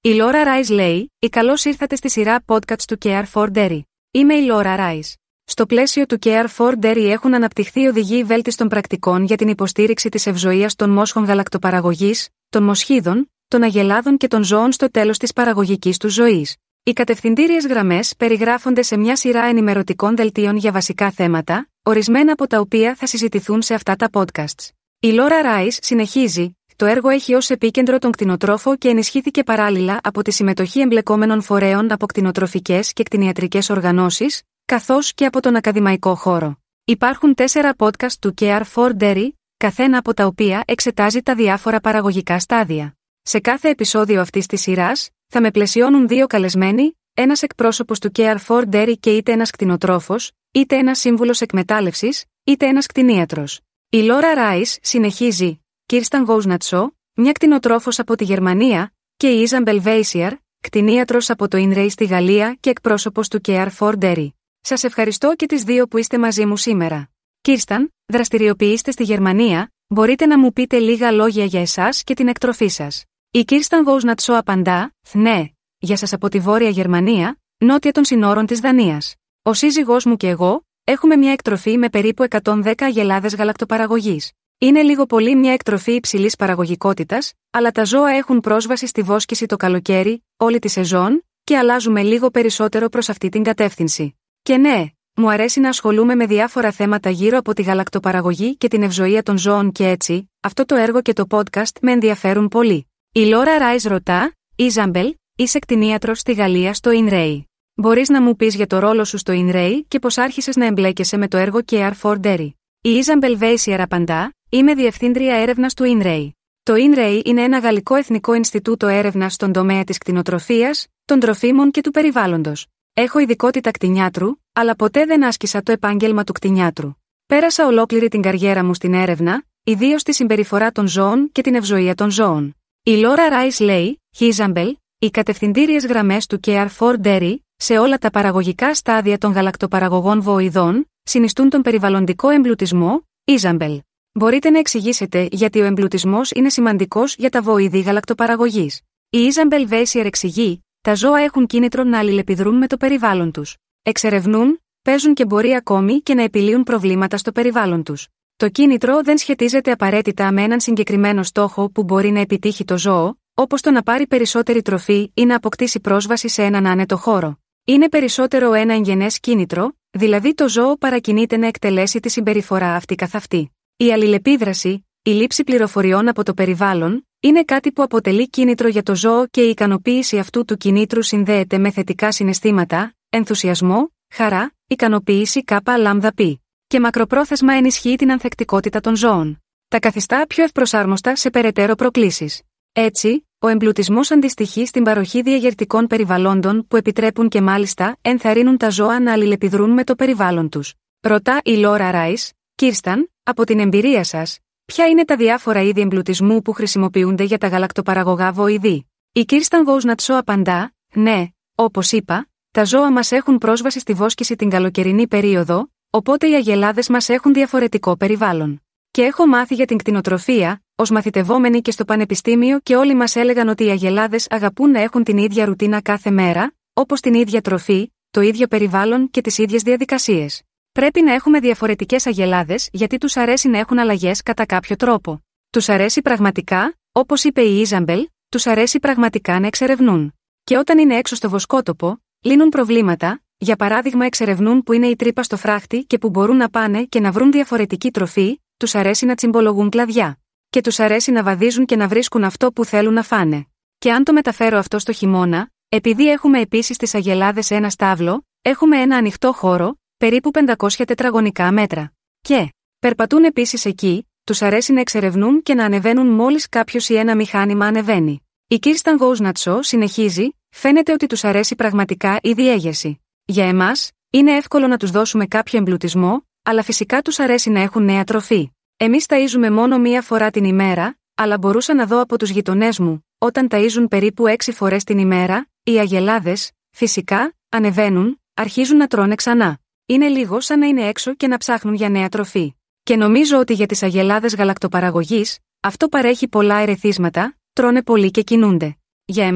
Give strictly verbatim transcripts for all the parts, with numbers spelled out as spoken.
Η Laura Rice λέει: «Η καλώς ήρθατε στη σειρά podcasts του Care for Dairy. Είμαι η Laura Rice. Στο πλαίσιο του Care for Dairy έχουν αναπτυχθεί οδηγοί βέλτιστων πρακτικών για την υποστήριξη της ευζοίας των μόσχων γαλακτοπαραγωγής, των μοσχίδων, των αγελάδων και των ζώων στο τέλος της παραγωγικής τους ζωής. Οι κατευθυντήριες γραμμές περιγράφονται σε μια σειρά ενημερωτικών δελτίων για βασικά θέματα, ορισμένα από τα οποία θα συζητηθούν σε αυτά τα podcasts. Η Laura Rice συνεχίζει: «Το έργο έχει ως επίκεντρο τον κτηνοτρόφο και ενισχύθηκε παράλληλα από τη συμμετοχή εμπλεκόμενων φορέων από κτηνοτροφικές και κτηνιατρικές οργανώσεις, καθώς και από τον ακαδημαϊκό χώρο. Υπάρχουν τέσσερα podcast του Care for Dairy, καθένα από τα οποία εξετάζει τα διάφορα παραγωγικά στάδια. Σε κάθε επεισόδιο αυτής της σειράς, θα με πλαισιώνουν δύο καλεσμένοι, ένας εκπρόσωπος του Care for Dairy και είτε ένας κτηνοτρόφος, είτε ένας σύμβουλος εκμετάλλευσης, είτε ένας κτηνίατρος. Η Laura Rice συνεχίζει: Kirsten Voznatso, μια κτηνοτρόφος από τη Γερμανία, και η Isabel Weisier, κτηνίατρος από το InRay στη Γαλλία και εκπρόσωπος του Care for Dairy. Σας ευχαριστώ και τις δύο που είστε μαζί μου σήμερα. Kirsten, δραστηριοποιείστε στη Γερμανία, μπορείτε να μου πείτε λίγα λόγια για εσάς και την εκτροφή σας? Η Kirsten Voznatso απαντά: ναι, για σας από τη Βόρεια Γερμανία, νότια των συνόρων της Δανίας. Ο σύζυγός μου και εγώ έχουμε μια εκτροφή με περίπου εκατόν δέκα αγελάδες γαλακτοπαραγωγής. Είναι λίγο πολύ μια εκτροφή υψηλής παραγωγικότητας, αλλά τα ζώα έχουν πρόσβαση στη βόσκηση το καλοκαίρι, όλη τη σεζόν, και αλλάζουμε λίγο περισσότερο προς αυτή την κατεύθυνση. Και ναι, μου αρέσει να ασχολούμαι με διάφορα θέματα γύρω από τη γαλακτοπαραγωγή και την ευζοία των ζώων και έτσι, αυτό το έργο και το podcast με ενδιαφέρουν πολύ. Η Laura Rice ρωτά: Isabel, είσαι κτηνίατρος στη Γαλλία στο InRay. Μπορείς να μου πεις για το ρόλο σου στο InRay και πώς άρχισες να εμπλέκεσαι με το έργο Care for Dairy? Η Isabel Weisier απαντά: είμαι διευθύντρια έρευνας του InRay. Το InRay είναι ένα γαλλικό εθνικό Ινστιτούτο έρευνας στον τομέα της κτηνοτροφίας, των τροφίμων και του περιβάλλοντος. Έχω ειδικότητα κτηνιάτρου, αλλά ποτέ δεν άσκησα το επάγγελμα του κτηνιάτρου. Πέρασα ολόκληρη την καριέρα μου στην έρευνα, ιδίως στη συμπεριφορά των ζώων και την ευζοία των ζώων. Η Laura Rice λέει: Isabel, οι κατευθυντήριες γραμμές του Care for Dairy, σε όλα τα παραγωγικά στάδια των γαλακτοπαραγωγών βοηδών, συνιστούν τον περιβαλλοντικό εμπλουτισμό. Isabel, μπορείτε να εξηγήσετε γιατί ο εμπλουτισμός είναι σημαντικός για τα βοηδή γαλακτοπαραγωγής? Η Isabel Weisier εξηγεί: τα ζώα έχουν κίνητρο να αλληλεπιδρούν με το περιβάλλον τους. Εξερευνούν, παίζουν και μπορεί ακόμη και να επιλύουν προβλήματα στο περιβάλλον τους. Το κίνητρο δεν σχετίζεται απαραίτητα με έναν συγκεκριμένο στόχο που μπορεί να επιτύχει το ζώο, όπως το να πάρει περισσότερη τροφή ή να αποκτήσει πρόσβαση σε έναν άνετο χώρο. Είναι περισσότερο ένα εγγενές κίνητρο, δηλαδή το ζώο παρακινείται να εκτελέσει τη συμπεριφορά αυτή καθ' αυτή. Η αλληλεπίδραση, η λήψη πληροφοριών από το περιβάλλον, είναι κάτι που αποτελεί κίνητρο για το ζώο και η ικανοποίηση αυτού του κινήτρου συνδέεται με θετικά συναισθήματα, ενθουσιασμό, χαρά, ικανοποίηση κ.λ.π. και μακροπρόθεσμα ενισχύει την ανθεκτικότητα των ζώων. Τα καθιστά πιο ευπροσάρμοστα σε περαιτέρω προκλήσεις. Έτσι, ο εμπλουτισμός αντιστοιχεί στην παροχή διαγερτικών περιβαλλόντων που επιτρέπουν και μάλιστα ενθαρρύνουν τα ζώα να αλληλεπιδρούν με το περιβάλλον τους. Ρωτά η Laura Rice: Kirsten, από την εμπειρία σας, ποια είναι τα διάφορα είδη εμπλουτισμού που χρησιμοποιούνται για τα γαλακτοπαραγωγά βοηδή? Η Kirsten Voznatso απαντά: ναι, όπως είπα, τα ζώα μας έχουν πρόσβαση στη βόσκηση την καλοκαιρινή περίοδο, οπότε οι αγελάδες μας έχουν διαφορετικό περιβάλλον. Και έχω μάθει για την κτηνοτροφία, ως μαθητευόμενη και στο πανεπιστήμιο, και όλοι μας έλεγαν ότι οι αγελάδες αγαπούν να έχουν την ίδια ρουτίνα κάθε μέρα, όπως την ίδια τροφή, το ίδιο περιβάλλον και τις ίδιες διαδικασίες. Πρέπει να έχουμε διαφορετικές αγελάδες γιατί τους αρέσει να έχουν αλλαγές κατά κάποιο τρόπο. Τους αρέσει πραγματικά, όπως είπε η Isabel, τους αρέσει πραγματικά να εξερευνούν. Και όταν είναι έξω στο βοσκότοπο, λύνουν προβλήματα, για παράδειγμα εξερευνούν που είναι η τρύπα στο φράχτη και που μπορούν να πάνε και να βρουν διαφορετική τροφή, τους αρέσει να τσιμπολογούν κλαδιά. Και τους αρέσει να βαδίζουν και να βρίσκουν αυτό που θέλουν να φάνε. Και αν το μεταφέρω αυτό στο χειμώνα, επειδή έχουμε επίσης τις αγελάδες ένα στάβλο, έχουμε ένα ανοιχτό χώρο, περίπου πεντακόσια τετραγωνικά μέτρα. Και περπατούν επίσης εκεί, τους αρέσει να εξερευνούν και να ανεβαίνουν μόλις κάποιος ή ένα μηχάνημα ανεβαίνει. Η Kirsten Voznatso συνεχίζει: φαίνεται ότι τους αρέσει πραγματικά η διέγερση. Για εμάς, είναι εύκολο να τους δώσουμε κάποιο εμπλουτισμό, αλλά φυσικά τους αρέσει να έχουν νέα τροφή. Εμείς ταΐζουμε μόνο μία φορά την ημέρα, αλλά μπορούσα να δω από τους γειτονές μου, όταν ταΐζουν περίπου έξι φορές την ημέρα, οι αγελάδες, φυσικά, ανεβαίνουν, αρχίζουν να τρώνε ξανά. Είναι λίγο σαν να είναι έξω και να ψάχνουν για νέα τροφή. Και νομίζω ότι για τις αγελάδες γαλακτοπαραγωγής, αυτό παρέχει πολλά ερεθίσματα, τρώνε πολύ και κινούνται. Για εμάς,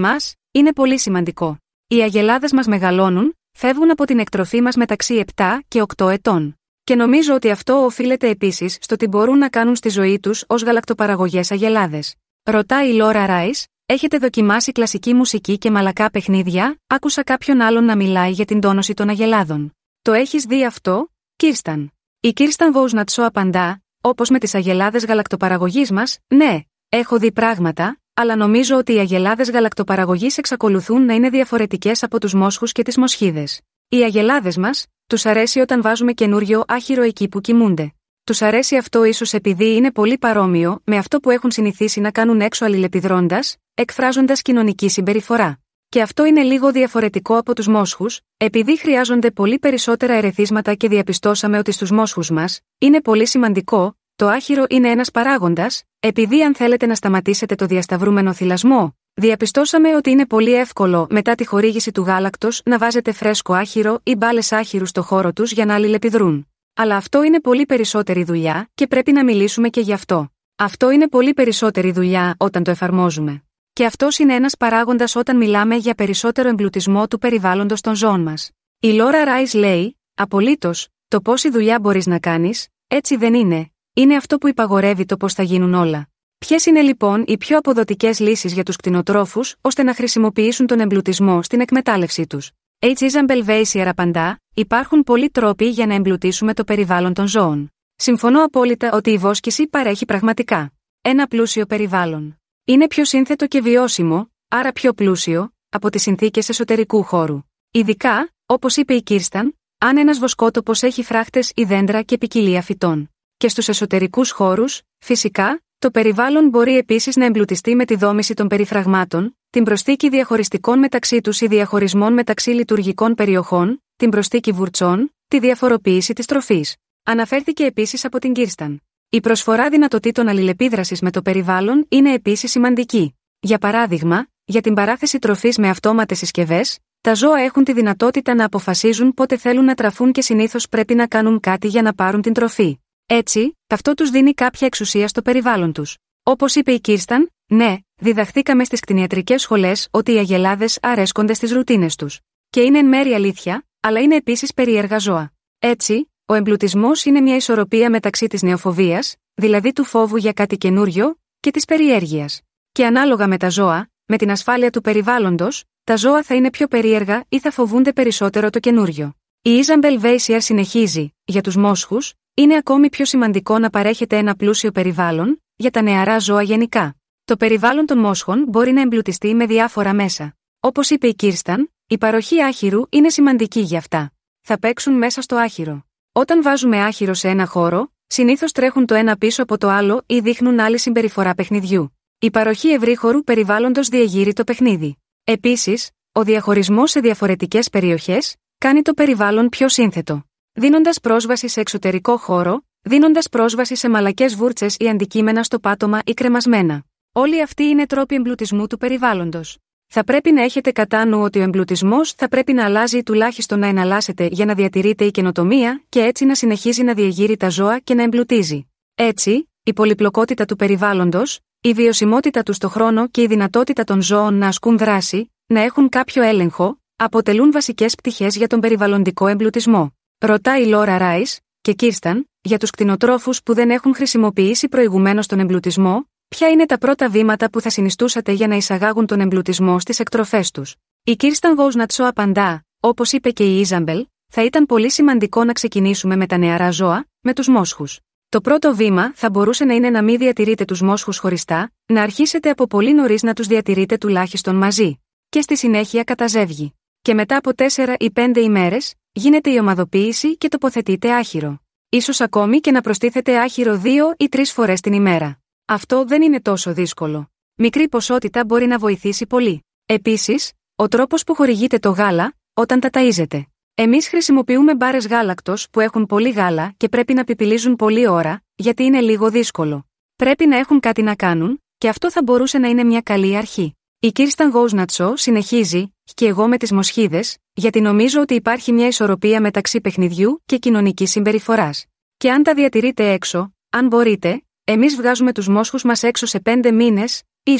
Είναι πολύ σημαντικό. Οι αγελάδες μας μεγαλώνουν, φεύγουν από την εκτροφή μας μεταξύ επτά και οκτώ ετών. Και νομίζω ότι αυτό οφείλεται επίσης στο τι μπορούν να κάνουν στη ζωή τους ως γαλακτοπαραγωγές αγελάδες. Ρωτάει η Λόρα Ράις, έχετε δοκιμάσει κλασική μουσική και μαλακά παιχνίδια? Άκουσα κάποιον άλλον να μιλάει για την τόνωση των αγελάδων. Το έχεις δει αυτό, Κίρσταν? Η Κίρσταν Βοουσνατσό απαντά, όπως με τις αγελάδες γαλακτοπαραγωγής μας, ναι, έχω δει πράγματα, αλλά νομίζω ότι οι αγελάδες γαλακτοπαραγωγής εξακολουθούν να είναι διαφορετικές από τους μόσχους και τις μοσχίδες. Οι αγελάδες μας, τους αρέσει όταν βάζουμε καινούριο άχυρο εκεί που κοιμούνται. Τους αρέσει αυτό ίσως επειδή είναι πολύ παρόμοιο με αυτό που έχουν συνηθίσει να κάνουν έξω αλληλεπιδρώντας, εκφράζοντας κοινωνική συμπεριφορά. Και αυτό είναι λίγο διαφορετικό από τους μόσχους, επειδή χρειάζονται πολύ περισσότερα ερεθίσματα και διαπιστώσαμε ότι στους μόσχους μας είναι πολύ σημαντικό, το άχυρο είναι ένας παράγοντας, επειδή αν θέλετε να σταματήσετε το διασταυρούμενο θυλασμό, διαπιστώσαμε ότι είναι πολύ εύκολο μετά τη χορήγηση του γάλακτος να βάζετε φρέσκο άχυρο ή μπάλες άχυρου στο χώρο τους για να αλληλεπιδρούν. Αλλά αυτό είναι πολύ περισσότερη δουλειά και πρέπει να μιλήσουμε και γι' αυτό. Αυτό είναι πολύ περισσότερη δουλειά όταν το εφαρμόζουμε. Και αυτός είναι ένας παράγοντας όταν μιλάμε για περισσότερο εμπλουτισμό του περιβάλλοντος των ζώων μας. Η Λόρα Ράις λέει, απολύτως, το πόση δουλειά μπορείς να κάνεις, έτσι δεν είναι, είναι αυτό που υπαγορεύει το πώς θα γίνουν όλα. Ποιες είναι λοιπόν οι πιο αποδοτικές λύσεις για τους κτηνοτρόφους ώστε να χρησιμοποιήσουν τον εμπλουτισμό στην εκμετάλλευσή τους? H. Isabel Weisier απαντά, υπάρχουν πολλοί τρόποι για να εμπλουτίσουμε το περιβάλλον των ζώων. Συμφωνώ απόλυτα ότι η βόσκηση παρέχει πραγματικά ένα πλούσιο περιβάλλον. Είναι πιο σύνθετο και βιώσιμο, άρα πιο πλούσιο, από τις συνθήκες εσωτερικού χώρου. Ειδικά, όπως είπε η Κίρσταν, αν ένας βοσκότοπος έχει φράχτες ή δέντρα και ποικιλία φυτών. Και στους εσωτερικούς χώρους, φυσικά, το περιβάλλον μπορεί επίσης να εμπλουτιστεί με τη δόμηση των περιφραγμάτων, την προσθήκη διαχωριστικών μεταξύ τους ή διαχωρισμών μεταξύ λειτουργικών περιοχών, την προσθήκη βουρτσών, τη διαφοροποίηση της τροφής. Αναφέρθηκε επίσης από την Κίρσταν. Η προσφορά δυνατοτήτων αλληλεπίδρασης με το περιβάλλον είναι επίσης σημαντική. Για παράδειγμα, για την παράθεση τροφής με αυτόματες συσκευές, τα ζώα έχουν τη δυνατότητα να αποφασίζουν πότε θέλουν να τραφούν και συνήθως πρέπει να κάνουν κάτι για να πάρουν την τροφή. Έτσι, αυτό τους δίνει κάποια εξουσία στο περιβάλλον τους. Όπως είπε η Κίρσταν, ναι, διδαχθήκαμε στις κτηνιατρικές σχολές ότι οι αγελάδες αρέσκονται στις ρουτίνες τους. Και είναι εν μέρει αλήθεια, αλλά είναι επίσης περίεργα ζώα. Έτσι, ο εμπλουτισμός είναι μια ισορροπία μεταξύ της νεοφοβίας, δηλαδή του φόβου για κάτι καινούριο, και της περιέργειας. Και ανάλογα με τα ζώα, με την ασφάλεια του περιβάλλοντος, τα ζώα θα είναι πιο περίεργα ή θα φοβούνται περισσότερο το καινούριο. Η Isabel Weisier συνεχίζει, για τους μόσχους, είναι ακόμη πιο σημαντικό να παρέχετε ένα πλούσιο περιβάλλον, για τα νεαρά ζώα γενικά. Το περιβάλλον των μόσχων μπορεί να εμπλουτιστεί με διάφορα μέσα. Όπως είπε η Κίρσταν, η παροχή άχυρου είναι σημαντική για αυτά. Θα παίξουν μέσα στο άχυρο. Όταν βάζουμε άχυρο σε ένα χώρο, συνήθως τρέχουν το ένα πίσω από το άλλο ή δείχνουν άλλη συμπεριφορά παιχνιδιού. Η παροχή ευρύχωρου περιβάλλοντος διεγείρει το παιχνίδι. Επίσης, ο διαχωρισμός σε διαφορετικές περιοχές κάνει το περιβάλλον πιο σύνθετο. Δίνοντας πρόσβαση σε εξωτερικό χώρο, δίνοντας πρόσβαση σε μαλακές βούρτσες ή αντικείμενα στο πάτωμα ή κρεμασμένα. Όλοι αυτοί είναι τρόποι εμπλουτισμού του περιβάλλοντος. Θα πρέπει να έχετε κατά νου ότι ο εμπλουτισμός θα πρέπει να αλλάζει ή τουλάχιστον να εναλλάσσεται για να διατηρείται η καινοτομία και έτσι να συνεχίζει να διεγείρει τα ζώα και να εμπλουτίζει. Έτσι, η πολυπλοκότητα του περιβάλλοντος, η βιωσιμότητα του στο χρόνο και η δυνατότητα των ζώων να ασκούν δράση, να έχουν κάποιο έλεγχο, αποτελούν βασικές πτυχές για τον περιβαλλοντικό εμπλουτισμό. Ρωτάει η Λόρα Ράις και Κίρσταν, για τους κτηνοτρόφους που δεν έχουν χρησιμοποιήσει προηγουμένως τον εμπλουτισμό, ποια είναι τα πρώτα βήματα που θα συνιστούσατε για να εισαγάγουν τον εμπλουτισμό στις εκτροφές τους? Η Κίρσταν Βοουσνατσό απαντά, όπως είπε και η Ιζαμπέλ, θα ήταν πολύ σημαντικό να ξεκινήσουμε με τα νεαρά ζώα, με τους μόσχους. Το πρώτο βήμα θα μπορούσε να είναι να μην διατηρείτε τους μόσχους χωριστά, να αρχίσετε από πολύ νωρίς να τους διατηρείτε τουλάχιστον μαζί. Και στη συνέχεια καταζεύγει. Και μετά από τέσσερα ή πέντε ημέρες, γίνεται η ομαδοποίηση και τοποθετείτε άχυρο. Ίσως ακόμη και να προστίθετε άχυρο δύο ή τρεις φορές την ημέρα. Αυτό δεν είναι τόσο δύσκολο. Μικρή ποσότητα μπορεί να βοηθήσει πολύ. Επίσης, ο τρόπος που χορηγείτε το γάλα, όταν τα ταΐζετε. Εμείς χρησιμοποιούμε μπάρες γάλακτος που έχουν πολύ γάλα και πρέπει να πιπιλίζουν πολλή ώρα, γιατί είναι λίγο δύσκολο. Πρέπει να έχουν κάτι να κάνουν, και αυτό θα μπορούσε να είναι μια καλή αρχή. Η Κίρσταν Βοουσνατσό συνεχίζει, και εγώ με τις μοσχίδες, γιατί νομίζω ότι υπάρχει μια ισορροπία μεταξύ παιχνιδιού και κοινωνικής συμπεριφοράς. Και αν τα διατηρείτε έξω, αν μπορείτε, εμείς βγάζουμε τους μόσχους μας έξω σε πέντε μήνες, ίσως,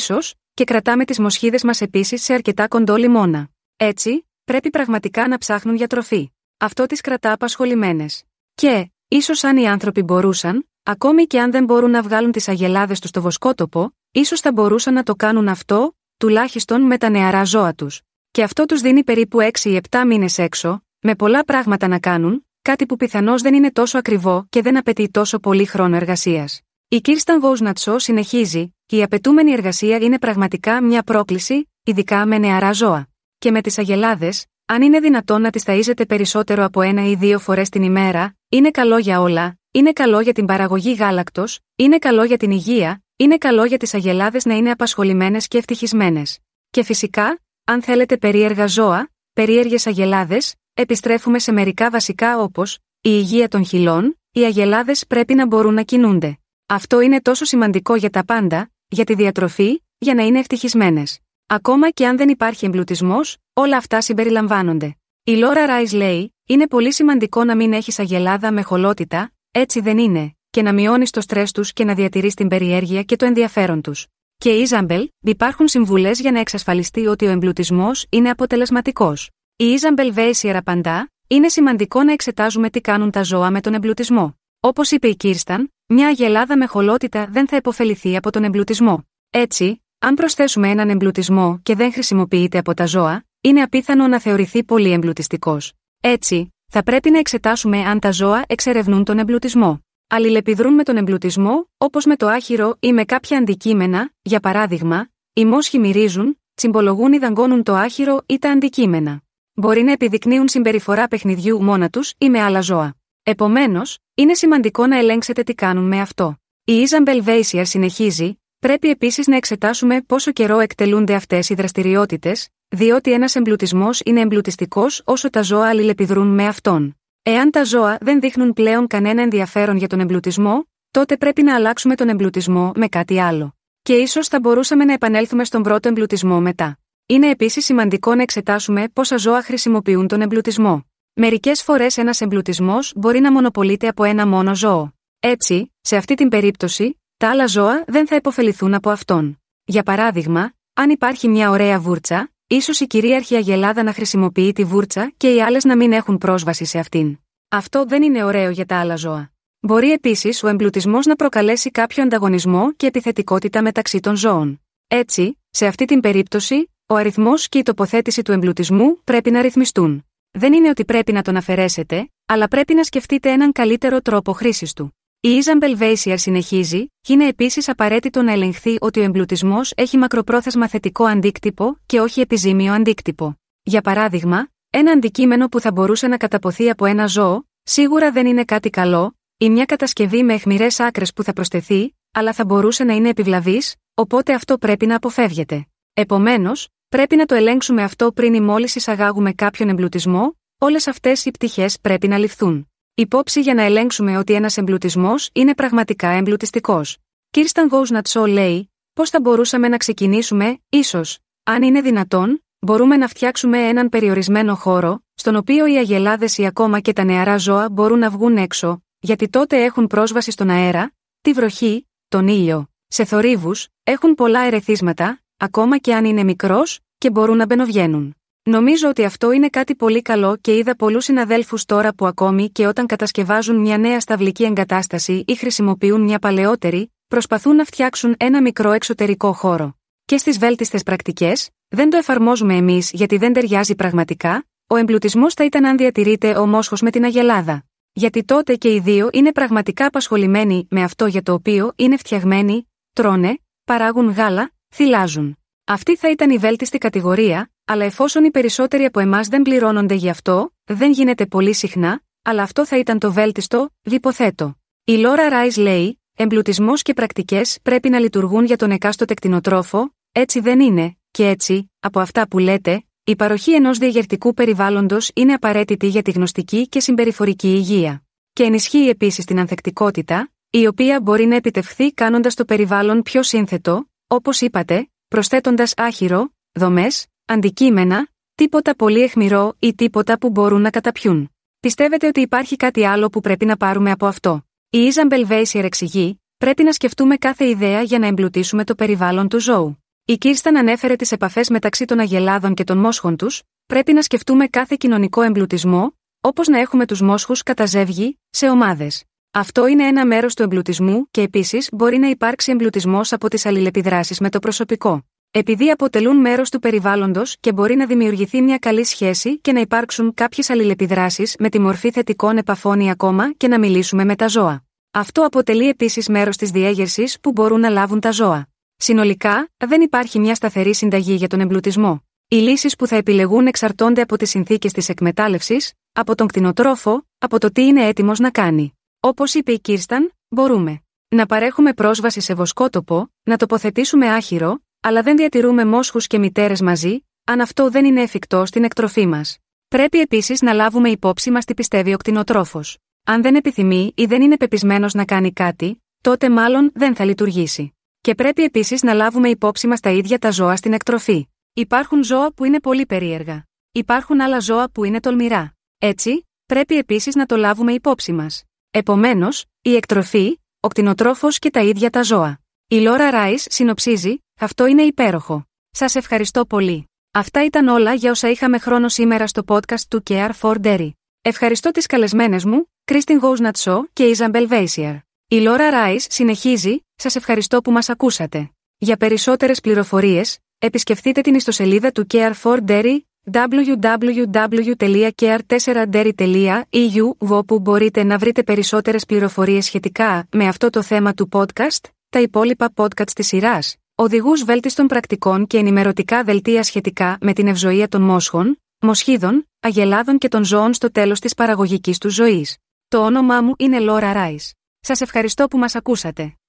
και κρατάμε τις μοσχίδες μας επίσης σε αρκετά κοντό λιμώνα. Έτσι, πρέπει πραγματικά να ψάχνουν για τροφή. Αυτό τις κρατά απασχολημένες. Και, ίσως αν οι άνθρωποι μπορούσαν, ακόμη και αν δεν μπορούν να βγάλουν τις αγελάδες τους στο βοσκότοπο, ίσως θα μπορούσαν να το κάνουν αυτό, τουλάχιστον με τα νεαρά ζώα τους. Και αυτό τους δίνει περίπου έξι ή επτά μήνες έξω, με πολλά πράγματα να κάνουν, κάτι που πιθανώς δεν είναι τόσο ακριβό και δεν απαιτεί τόσο πολύ χρόνο εργασίας. Η Κίρσταν Βόουσνατσο συνεχίζει: η απαιτούμενη εργασία είναι πραγματικά μια πρόκληση, ειδικά με νεαρά ζώα. Και με τις αγελάδες, αν είναι δυνατόν να τις ταΐζετε περισσότερο από ένα ή δύο φορές την ημέρα, είναι καλό για όλα, είναι καλό για την παραγωγή γάλακτος, είναι καλό για την υγεία, είναι καλό για τις αγελάδες να είναι απασχολημένες και ευτυχισμένες. Και φυσικά, αν θέλετε περίεργα ζώα, περίεργες αγελάδες, επιστρέφουμε σε μερικά βασικά όπως η υγεία των χυλών, οι αγελάδες πρέπει να μπορούν να κινούνται. Αυτό είναι τόσο σημαντικό για τα πάντα, για τη διατροφή, για να είναι ευτυχισμένες. Ακόμα και αν δεν υπάρχει εμπλουτισμός, όλα αυτά συμπεριλαμβάνονται. Η Λόρα Ράις λέει: είναι πολύ σημαντικό να μην έχεις αγελάδα με χολότητα, έτσι δεν είναι, και να μειώνεις το στρες τους και να διατηρείς την περιέργεια και το ενδιαφέρον τους. Και η Ιζαμπέλ, υπάρχουν συμβουλές για να εξασφαλιστεί ότι ο εμπλουτισμός είναι αποτελεσματικός. Η Ιζαμπέλ Βέισιερ απαντά: είναι σημαντικό να εξετάζουμε τι κάνουν τα ζώα με τον εμπλουτισμό. Όπως είπε η Κίρσταν, μια αγελάδα με χολότητα δεν θα επωφεληθεί από τον εμπλουτισμό. Έτσι, αν προσθέσουμε έναν εμπλουτισμό και δεν χρησιμοποιείται από τα ζώα, είναι απίθανο να θεωρηθεί πολύ εμπλουτιστικός. Έτσι, θα πρέπει να εξετάσουμε αν τα ζώα εξερευνούν τον εμπλουτισμό. Αλληλεπιδρούν με τον εμπλουτισμό, όπως με το άχυρο ή με κάποια αντικείμενα, για παράδειγμα, οι μόσχοι μυρίζουν, τσιμπολογούν ή δαγκώνουν το άχυρο ή τα αντικείμενα. Μπορεί να επιδεικνύουν συμπεριφορά παιχνιδιού μόνα τους ή με άλλα ζώα. Επομένως, είναι σημαντικό να ελέγξετε τι κάνουν με αυτό. Η Ιζαμπέλ Βέισιερ συνεχίζει: πρέπει επίσης να εξετάσουμε πόσο καιρό εκτελούνται αυτές οι δραστηριότητες, διότι ένας εμπλουτισμός είναι εμπλουτιστικός όσο τα ζώα αλληλεπιδρούν με αυτόν. Εάν τα ζώα δεν δείχνουν πλέον κανένα ενδιαφέρον για τον εμπλουτισμό, τότε πρέπει να αλλάξουμε τον εμπλουτισμό με κάτι άλλο. Και ίσως θα μπορούσαμε να επανέλθουμε στον πρώτο εμπλουτισμό μετά. Είναι επίσης σημαντικό να εξετάσουμε πόσα ζώα χρησιμοποιούν τον εμπλουτισμό. Μερικές φορές ένας εμπλουτισμός μπορεί να μονοπολείται από ένα μόνο ζώο. Έτσι, σε αυτή την περίπτωση, τα άλλα ζώα δεν θα επωφεληθούν από αυτόν. Για παράδειγμα, αν υπάρχει μια ωραία βούρτσα, ίσως η κυρίαρχη αγελάδα να χρησιμοποιεί τη βούρτσα και οι άλλες να μην έχουν πρόσβαση σε αυτήν. Αυτό δεν είναι ωραίο για τα άλλα ζώα. Μπορεί επίσης ο εμπλουτισμός να προκαλέσει κάποιο ανταγωνισμό και επιθετικότητα μεταξύ των ζώων. Έτσι, σε αυτή την περίπτωση, ο αριθμός και η τοποθέτηση του εμπλουτισμού πρέπει να ρυθμιστούν. Δεν είναι ότι πρέπει να τον αφαιρέσετε, αλλά πρέπει να σκεφτείτε έναν καλύτερο τρόπο χρήσης του. Η Ιζαμπέλ Βέισιερ συνεχίζει: είναι επίσης απαραίτητο να ελεγχθεί ότι ο εμπλουτισμός έχει μακροπρόθεσμα θετικό αντίκτυπο και όχι επιζήμιο αντίκτυπο. Για παράδειγμα, ένα αντικείμενο που θα μπορούσε να καταποθεί από ένα ζώο, σίγουρα δεν είναι κάτι καλό, ή μια κατασκευή με αιχμηρές άκρες που θα προσθεθεί, αλλά θα μπορούσε να είναι επιβλαβής, οπότε αυτό πρέπει να αποφεύγεται. Επομένως, πρέπει να το ελέγξουμε αυτό πριν ή μόλις εισαγάγουμε κάποιον εμπλουτισμό, όλες αυτές οι πτυχές πρέπει να ληφθούν υπόψη για να ελέγξουμε ότι ένας εμπλουτισμός είναι πραγματικά εμπλουτιστικός. Κίρσταν Βόουσνατσο λέει: πώς θα μπορούσαμε να ξεκινήσουμε, ίσως, αν είναι δυνατόν, μπορούμε να φτιάξουμε έναν περιορισμένο χώρο, στον οποίο οι αγελάδες ή ακόμα και τα νεαρά ζώα μπορούν να βγουν έξω, γιατί τότε έχουν πρόσβαση στον αέρα, τη βροχή, τον ήλιο, σε θορύβους, έχουν πολλά ερεθίσματα, ακόμα και αν είναι μικρός, και μπορούν να μπαινοβγαίνουν. Νομίζω ότι αυτό είναι κάτι πολύ καλό και είδα πολλούς συναδέλφους τώρα που ακόμη και όταν κατασκευάζουν μια νέα σταυλική εγκατάσταση ή χρησιμοποιούν μια παλαιότερη, προσπαθούν να φτιάξουν ένα μικρό εξωτερικό χώρο. Και στις βέλτιστες πρακτικές, δεν το εφαρμόζουμε εμείς γιατί δεν ταιριάζει πραγματικά, ο εμπλουτισμός θα ήταν αν διατηρείται ο μόσχος με την αγελάδα. Γιατί τότε και οι δύο είναι πραγματικά απασχολημένοι με αυτό για το οποίο είναι φτιαγμένοι, τρώνε, παράγουν γάλα, θυλάζουν. Αυτή θα ήταν η βέλτιστη κατηγορία, αλλά εφόσον οι περισσότεροι από εμάς δεν πληρώνονται γι' αυτό, δεν γίνεται πολύ συχνά, αλλά αυτό θα ήταν το βέλτιστο, διποθέτω. Η Λόρα Ράις λέει: εμπλουτισμός και πρακτικές πρέπει να λειτουργούν για τον εκάστοτε κτηνοτρόφο, έτσι δεν είναι, και έτσι, από αυτά που λέτε, η παροχή ενός διαγερτικού περιβάλλοντος είναι απαραίτητη για τη γνωστική και συμπεριφορική υγεία. Και ενισχύει επίσης την ανθεκτικότητα, η οποία μπορεί να επιτευχθεί κάνοντας το περιβάλλον πιο σύνθετο, όπως είπατε, προσθέτοντας άχυρο, δομές, αντικείμενα, τίποτα πολύ αιχμηρό ή τίποτα που μπορούν να καταπιούν. Πιστεύετε ότι υπάρχει κάτι άλλο που πρέπει να πάρουμε από αυτό? Η Ιζαμπέλ Βέισιερ εξηγεί: πρέπει να σκεφτούμε κάθε ιδέα για να εμπλουτίσουμε το περιβάλλον του ζώου. Η Κίρσταν ανέφερε τις επαφές μεταξύ των αγελάδων και των μόσχων τους. Πρέπει να σκεφτούμε κάθε κοινωνικό εμπλουτισμό, όπως να έχουμε τους μόσχους κατά ζεύγη, σε ομάδες. Αυτό είναι ένα μέρος του εμπλουτισμού και επίσης μπορεί να υπάρξει εμπλουτισμός από τις αλληλεπιδράσεις με το προσωπικό. Επειδή αποτελούν μέρος του περιβάλλοντος και μπορεί να δημιουργηθεί μια καλή σχέση και να υπάρξουν κάποιες αλληλεπιδράσεις με τη μορφή θετικών επαφών ή ακόμα και να μιλήσουμε με τα ζώα. Αυτό αποτελεί επίσης μέρος της διέγερσης που μπορούν να λάβουν τα ζώα. Συνολικά, δεν υπάρχει μια σταθερή συνταγή για τον εμπλουτισμό. Οι λύσεις που θα επιλεγούν εξαρτώνται από τις συνθήκες της εκμετάλλευσης, από τον κτηνοτρόφο, από το τι είναι έτοιμος να κάνει. Όπως είπε η Κίρσταν, μπορούμε να παρέχουμε πρόσβαση σε βοσκότοπο, να τοποθετήσουμε άχυρο, αλλά δεν διατηρούμε μόσχους και μητέρες μαζί, αν αυτό δεν είναι εφικτό στην εκτροφή μας. Πρέπει επίσης να λάβουμε υπόψη μας τι πιστεύει ο κτηνοτρόφος. Αν δεν επιθυμεί ή δεν είναι πεπισμένος να κάνει κάτι, τότε μάλλον δεν θα λειτουργήσει. Και πρέπει επίσης να λάβουμε υπόψη μας τα ίδια τα ζώα στην εκτροφή. Υπάρχουν ζώα που είναι πολύ περίεργα. Υπάρχουν άλλα ζώα που είναι τολμηρά. Έτσι, πρέπει επίσης να το λάβουμε υπόψη μας. Επομένως, η εκτροφή, ο κτηνοτρόφος και τα ίδια τα ζώα. Η Λόρα Ράις συνοψίζει: αυτό είναι υπέροχο. Σας ευχαριστώ πολύ. Αυτά ήταν όλα για όσα είχαμε χρόνο σήμερα στο podcast του Care for Dairy. Ευχαριστώ τις καλεσμένες μου, Κρίστιν Γόουσνατσό και Ιζαμπέλ Βέισιαρ. Η Λόρα Ράις συνεχίζει: σας ευχαριστώ που μας ακούσατε. Για περισσότερες πληροφορίες, επισκεφτείτε την ιστοσελίδα του Care for Dairy double-u double-u double-u τελεία care φορ dairy τελεία e u, όπου μπορείτε να βρείτε περισσότερες πληροφορίες σχετικά με αυτό το θέμα του podcast, τα υπόλοιπα podcasts της σειράς, οδηγούς βέλτιστων πρακτικών και ενημερωτικά δελτία σχετικά με την ευζοία των μόσχων, μοσχίδων, αγελάδων και των ζώων στο τέλος της παραγωγικής τους ζωής. Το όνομά μου είναι Λόρα Ράις. Σας ευχαριστώ που μας ακούσατε.